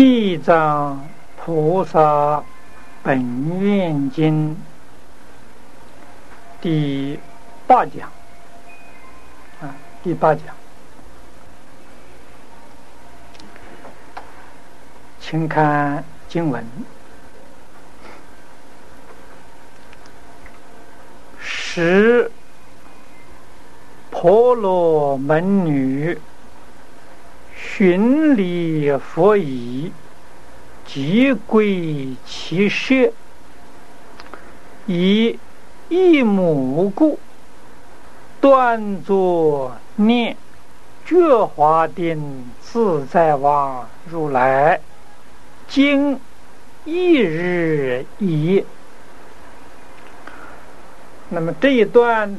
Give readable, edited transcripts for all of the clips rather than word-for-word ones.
地藏菩萨本愿经第8讲第8讲，请看经文：十婆罗门女寻礼佛已，即归其舍，以一母故，端坐念觉华定自在王如来，经一日已。那么这一段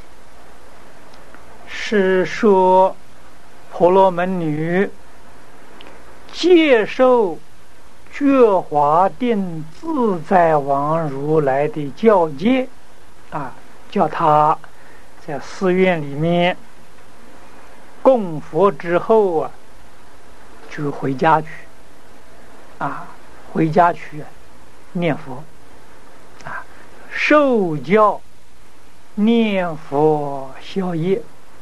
是说婆罗门女接受觉华定自在王如来的教诫叫他在寺院里面供佛之后就回家去念佛受教念佛消业。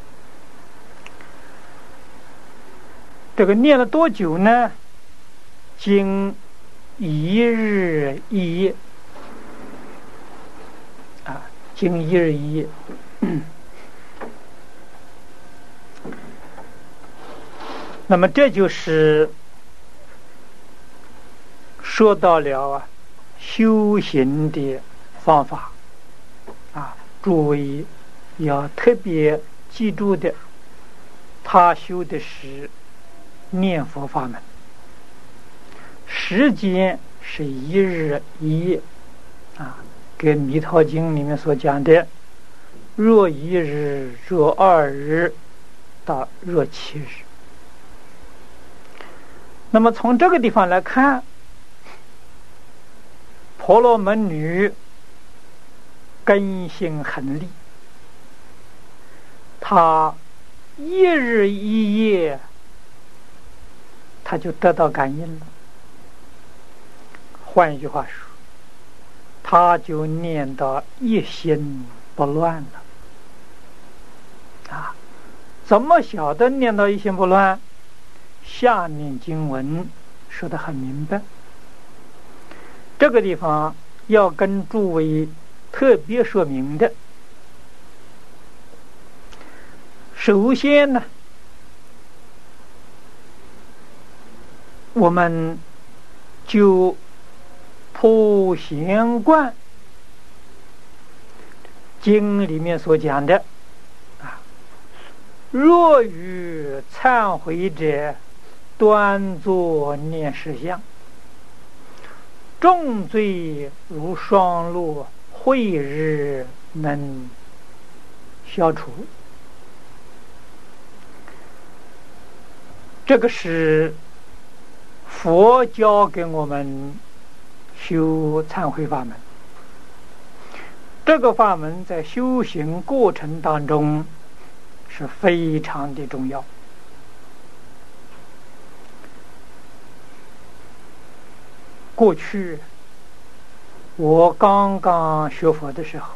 这个念了多久呢？经一日一夜经一日一夜。那么这就是说到了修行的方法诸位要特别记住的，他修的是念佛法门，时间是一日一夜跟弥陀经里面所讲的若一日若2日到若7日。那么从这个地方来看，婆罗门女根性很利，她一日一夜她就得到感应了。换一句话说，他就念到一心不乱了怎么晓得念到一心不乱？下面经文说得很明白，这个地方要跟诸位特别说明的。首先呢，我们就普贤观经里面所讲的若于忏悔者端坐念实相，重罪如霜露，慧日能消除。这个是佛教给我们修忏悔法门，这个法门在修行过程当中是非常的重要。过去我刚刚学佛的时候，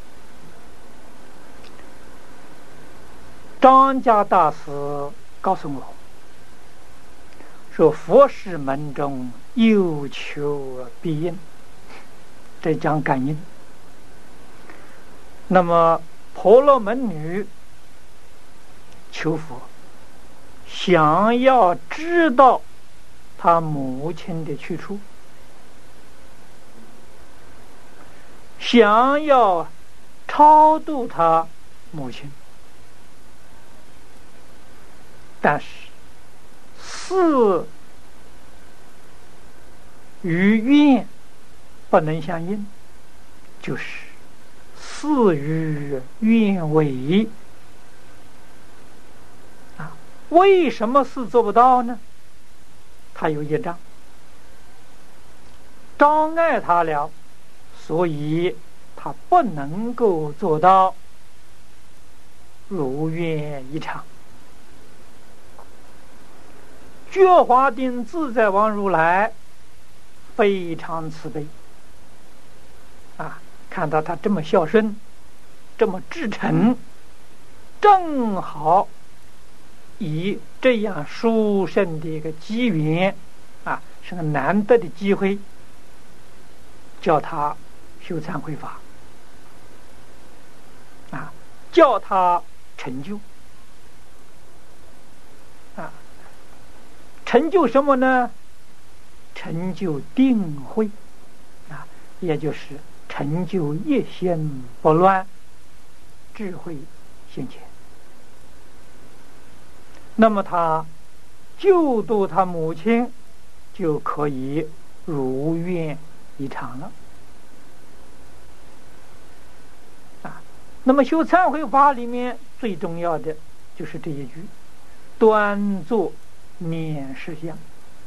张家大师告诉我说，佛事门中有求必应，这讲感应。那么婆罗门女求佛，想要知道她母亲的去处，想要超度她母亲，但是事与愿不能相应，就是事与愿违为什么事做不到呢？他有业障障碍他了，所以他不能够做到如愿以偿。 觉华定自在王如来非常慈悲啊，看到他这么孝顺，这么至诚，正好以这样殊胜的一个机缘啊，是个难得的机会，叫他修忏悔法啊，叫他成就啊，成就什么呢？成就定慧啊，也就是成就一心不乱，智慧现前。那么他救度他母亲就可以如愿以偿了啊。那么修忏悔法里面最重要的就是这一句：端坐念实相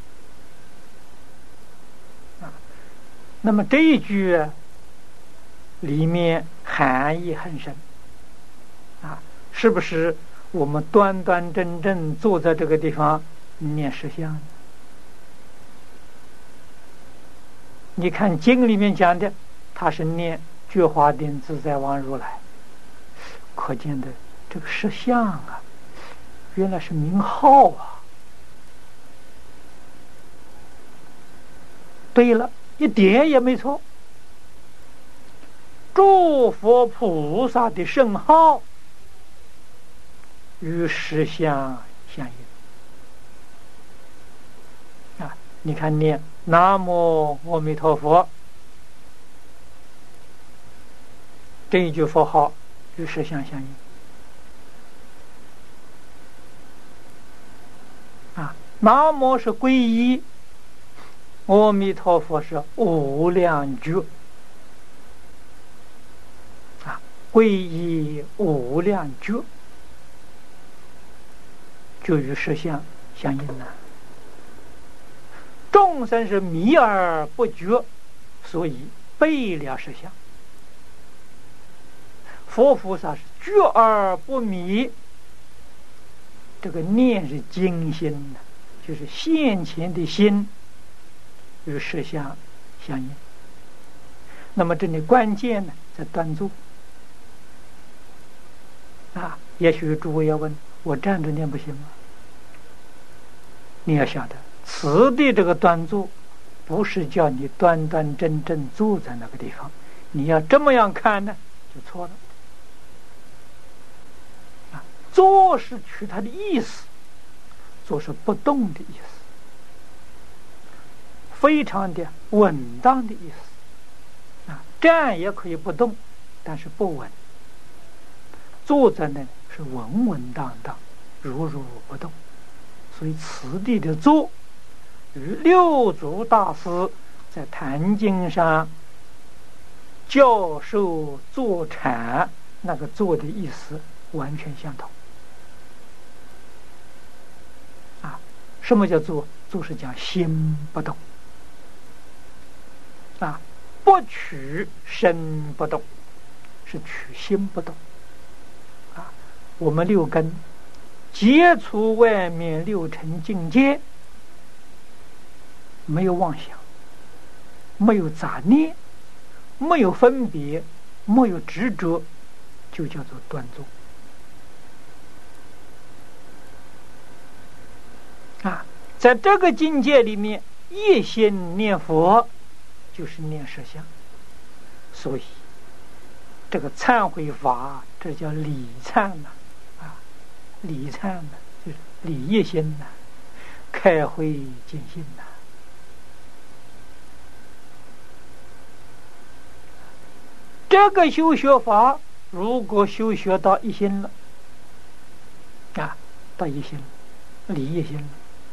啊。那么这一句里面含义很深啊，是不是我们端端正正坐在这个地方念实相？你看经里面讲的，他是念觉华定自在王如来，可见的这个实相啊，原来是名号啊。对了，一点也没错，诸佛菩萨的圣号与实相相应啊！你看念南无阿弥陀佛这一句佛号与实相相应啊！南无是皈依，阿弥陀佛是无量觉啊！皈依无量觉就与实相相应了。众生是迷而不觉，所以背了实相；佛菩萨是觉而不迷，这个念是精心的，就是现前的心与实相相应。那么这里关键呢，在端坐啊。也许诸位要问，我站着念不行吗？你要晓得，此地这个端坐不是叫你端端正正坐在那个地方，你要这么样看呢，就错了啊。坐是取它的意思，坐是不动的意思，非常的稳当的意思啊。站也可以不动，但是不稳；坐在那是稳稳当当，如如不动。所以此地的坐与六祖大师在《坛经》上教授坐禅那个坐的意思完全相同啊。什么叫坐？坐是讲心不动啊，不取身不动，是取心不动啊。我们六根接触外面六尘境界，没有妄想，没有杂念，没有分别，没有执着，就叫做端坐啊。在这个境界里面，一心念佛就是念实相，所以这个忏悔法，这叫理忏呐啊，理忏呐，就是理一心呐，开慧见性呐。这个修学法，如果修学到一心了啊，到一心了，理一心了，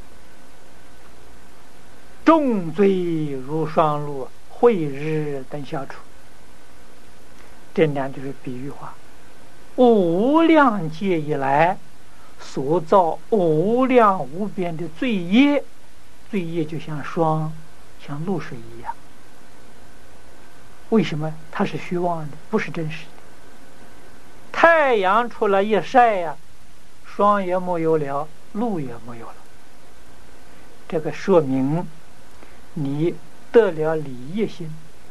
重罪如霜露，慧日等消除。这两就是比喻话，无量劫以来所造无量无边的罪业，罪业就像霜，像露水一样。为什么它是虚妄的，不是真实的？太阳出来一晒呀，霜也没有了，露也没有了这个说明你得了理业心、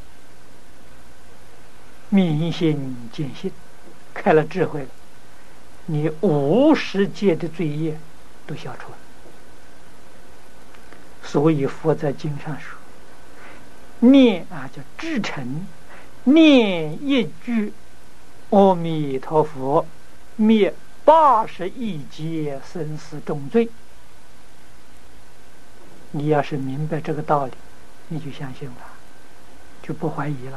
明心见性，开了智慧了，你无始界的罪业都消除了。所以佛在经上说，念叫至诚，念一句阿弥陀佛，灭80亿劫生死重罪。你要是明白这个道理，你就相信了，就不怀疑了。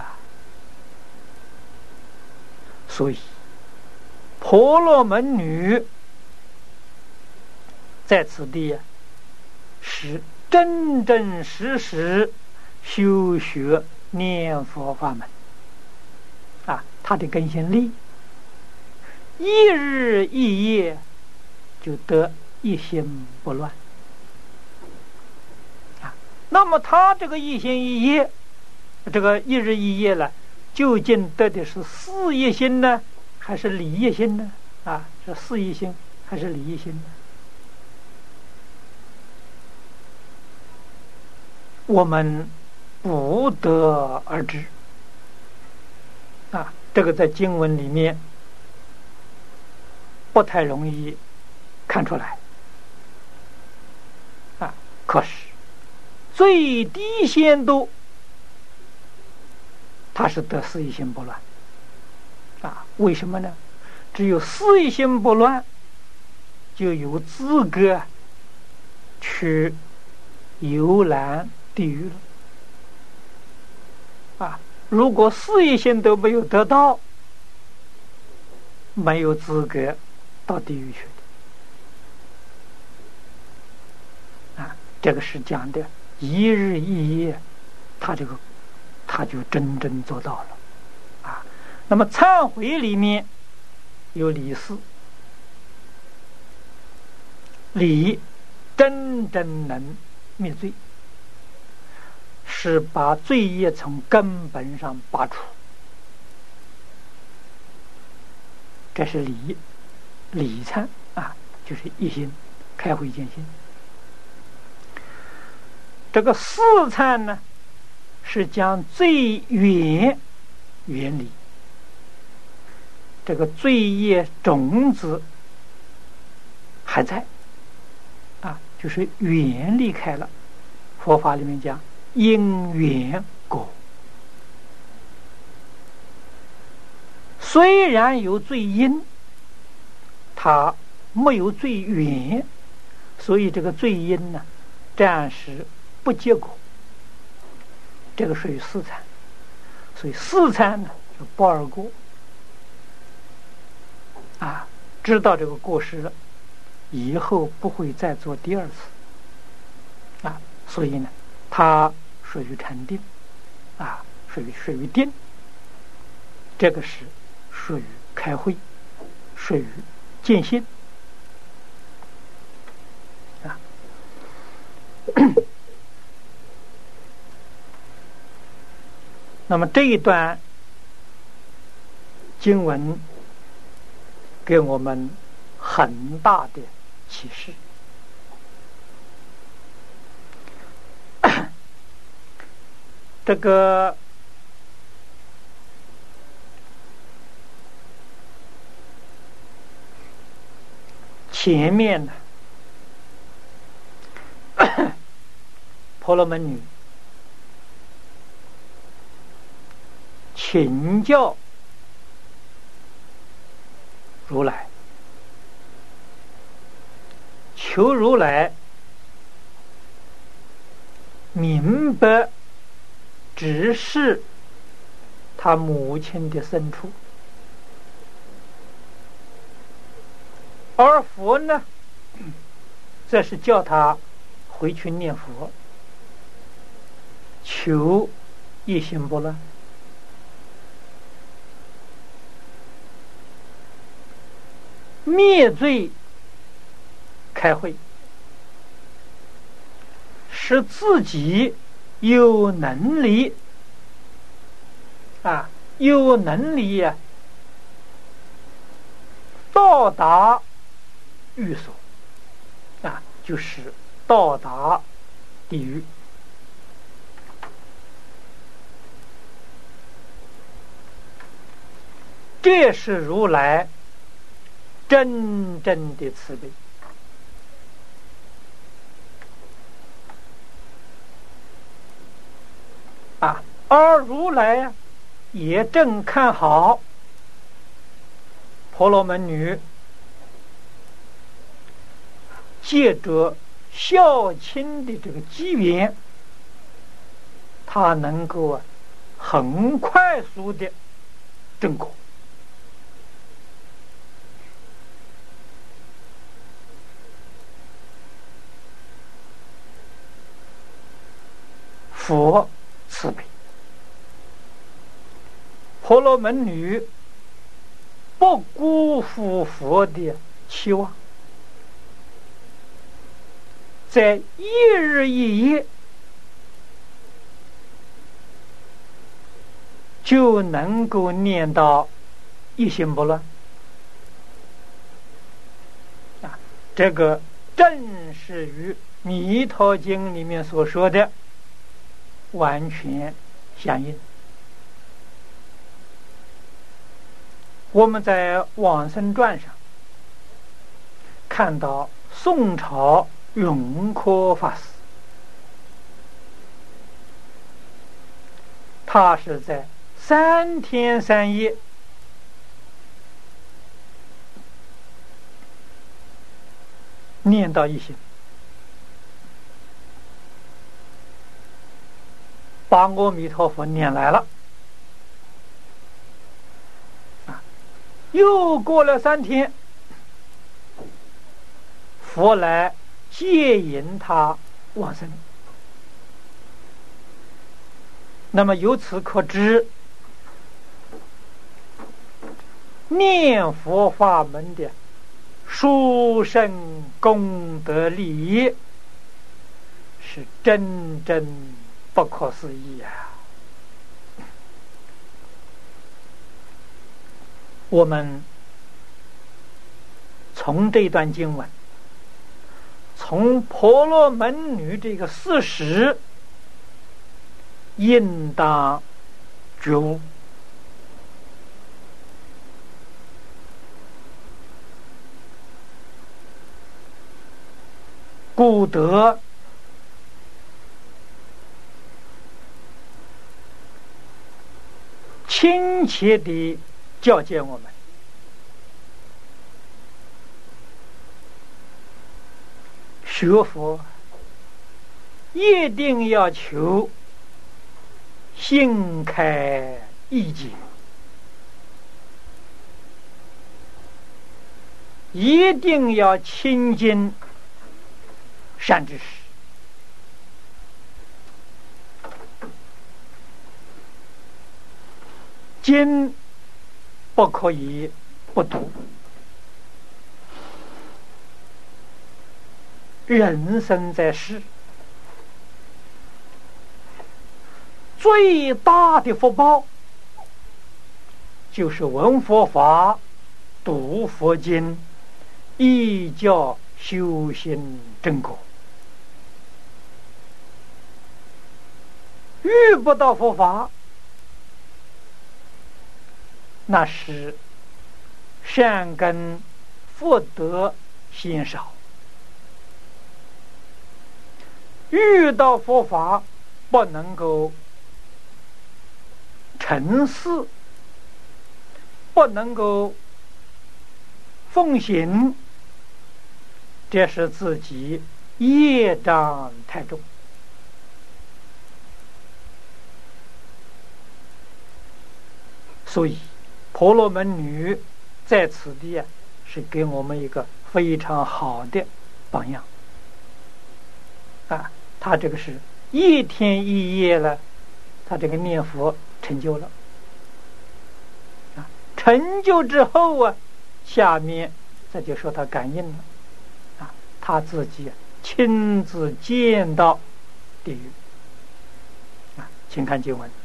所以婆罗门女在此地是真真实实修学念佛法门他的根性力，一日一夜就得一心不乱那么他这个一心一夜，这个一日一夜了，究竟得的是事业心呢，还是理业心呢？是事业心还是理业心呢？我们不得而知这个在经文里面不太容易看出来可是最低限度他是得事业心不乱为什么呢？只有事业心不乱，就有资格去游览地狱了如果事业心都没有得到，没有资格到地狱去的这个是讲的一日一夜，他就真正做到了那么忏悔里面有理事，理真正能灭罪，是把罪业从根本上拔除，这是理忏就是一心开慧见心。这个四忏呢，是将罪远离，这个罪业种子还在就是远离开了。佛法里面讲因缘果，虽然有罪因，它没有罪缘，所以这个罪因呢暂时不结果，这个属于四禅。所以四禅呢就不二过知道这个过失了，以后不会再做第二次所以呢它属于禅定属于定，这个是属于开慧，属于见性那么这一段经文给我们很大的启示。这个前面呢，婆罗门女请教如来，求如来明白指示他母亲的深处，而佛呢，这是叫他回去念佛，求一心不乱。灭罪开慧，使自己有能力到达欲所就是到达地狱。这是如来真正的慈悲。而如来也正看好婆罗门女借着孝亲的这个机缘，他能够很快速的证果。佛慈悲，婆罗门女不辜负佛的期望，在一日一夜就能够念到一心不乱。这个正是与《弥陀经》里面所说的完全相应。我们在《往生传》上看到宋朝永科法师，他是在3天3夜念到一心，把阿弥陀佛念来了。又过了3天，佛来接引他往生。那么由此可知，念佛法门的殊胜功德利益是真正不可思议啊！我们从这段经文，从婆罗门女这个事实，应当觉悟。故得亲切地教诫我们，学佛一定要求心开意解，一定要亲近善知识，经不可以不读。人生在世，最大的福报就是闻佛法、读佛经，依教修行正果。遇不到佛法，那是善根福德心少；遇到佛法不能够成事，不能够奉行，这是自己业障太重。所以婆罗门女在此地是给我们一个非常好的榜样他这个是一天一夜了，他这个念佛成就了成就之后下面这就说他感应了他自己亲自见到地狱请看经文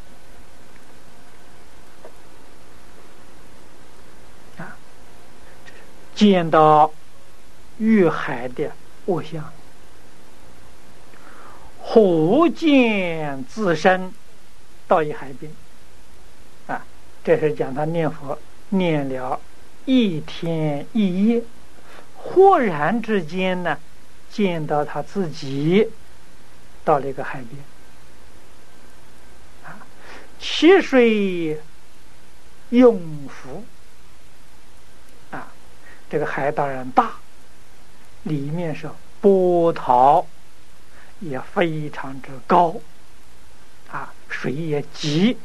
见到欲海的恶相， 忽见自身到一海边啊，这是讲他念佛念了1天1夜，忽然之间呢，见到他自己到了一个海边啊，其水涌浮啊，这个海当然大，里面是波涛也非常之高啊，水也急，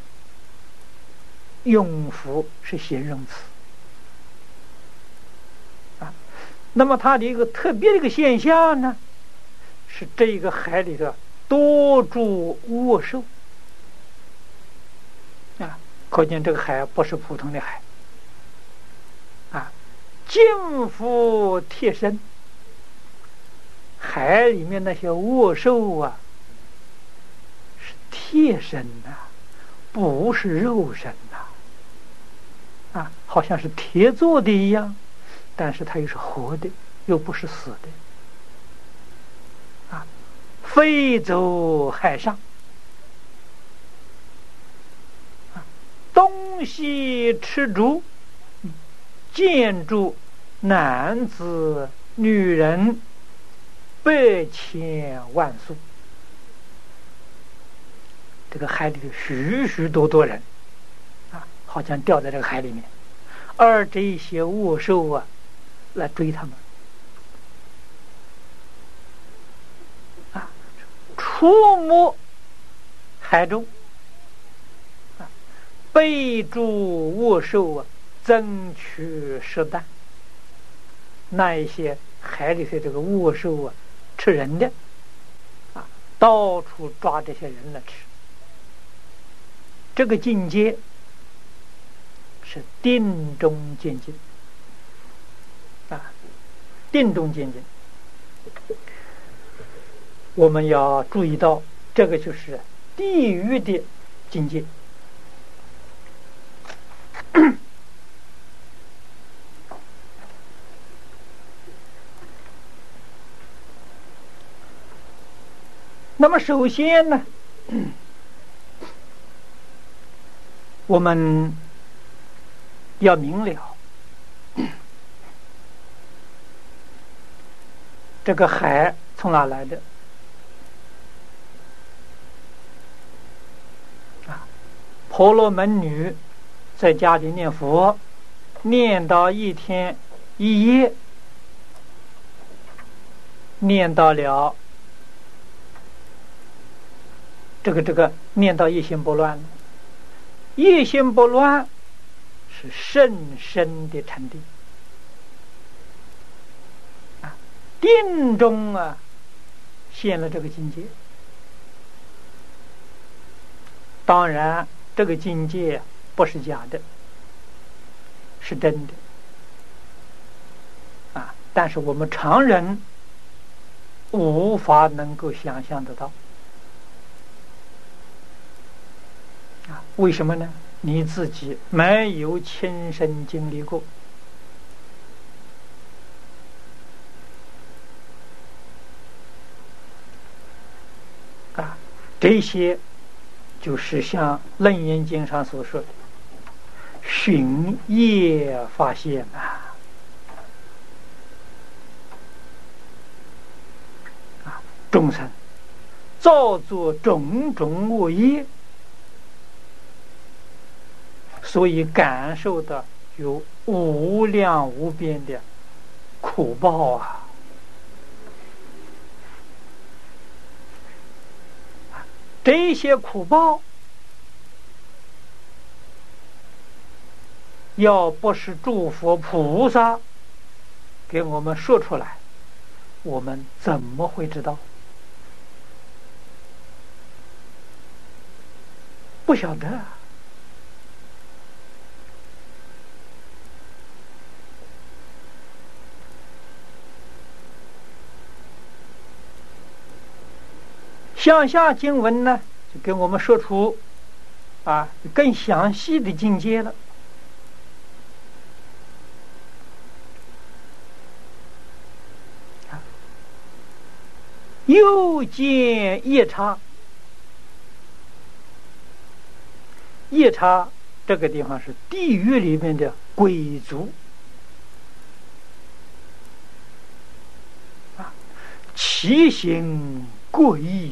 涌浮是形容词啊。那么它的一个特别的一个现象呢，是这个海里的多住卧兽啊，可见这个海不是普通的海啊，尽伏贴身。海里面那些卧兽啊，是贴身的，不是肉身的啊，好像是铁做的一样，但是它又是活的，又不是死的啊。飞走海上啊，东西吃住，建筑男子女人100千万数，这个海里的许许多多人啊，好像掉在这个海里面，而这些卧兽啊，来追他们啊，出没海中啊，被诸卧兽啊，争取食啖。那一些海里的这个卧兽啊，吃人的啊，到处抓这些人来吃。这个境界是定中见境啊，定中见境。我们要注意到，这个就是地狱的境界。那么首先呢，我们要明了这个海从哪来的啊？婆罗门女在家里念佛，念到1天1夜，念到了这个念到一心不乱，一心不乱是甚深的禅定啊，定中啊现了这个境界。当然这个境界不是假的，是真的啊，但是我们常人无法能够想象得到啊，为什么呢？你自己没有亲身经历过啊，这些就是像《楞严经》上所说的寻业发现啊，众生造作种种恶业，所以感受到有无量无边的苦报啊！这些苦报要不是诸佛菩萨给我们说出来，我们怎么会知道？不晓得啊。向下经文呢，就给我们说出啊更详细的境界了。 又见夜叉。夜叉这个地方是地狱里面的鬼族啊，其形各异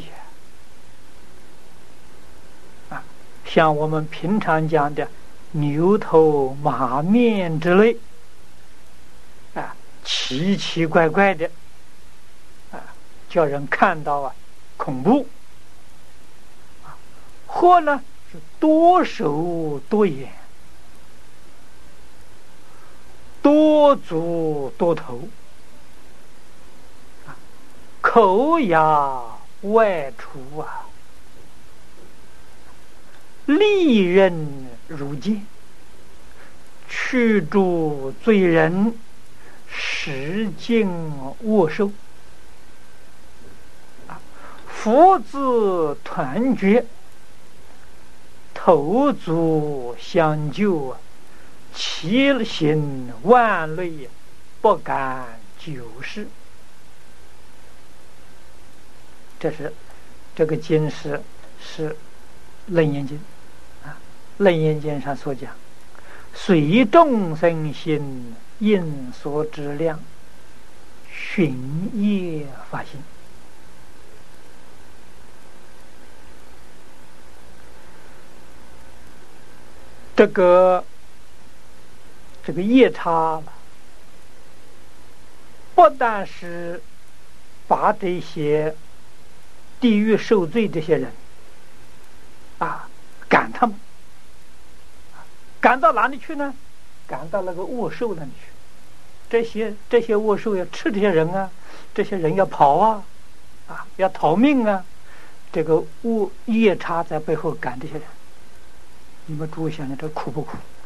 啊，像我们平常讲的牛头马面之类啊，奇奇怪怪的啊，叫人看到啊恐怖啊，或呢是多手多眼多足多头啊，口牙外出啊，利刃如剑，驱逐罪人，十尽握手啊，福字团结，头足相救啊，其行万类，不敢久视。这个经是楞严经啊，楞严经上所讲，随众生心，应所知量，寻业发心。这个夜叉不但是把这些地狱受罪这些人啊赶他们，赶到哪里去呢？赶到那个恶兽那里去。这些恶兽要吃这些人啊，这些人要跑啊，要逃命啊。这个夜叉在背后赶这些人，你们注意想想，这苦不苦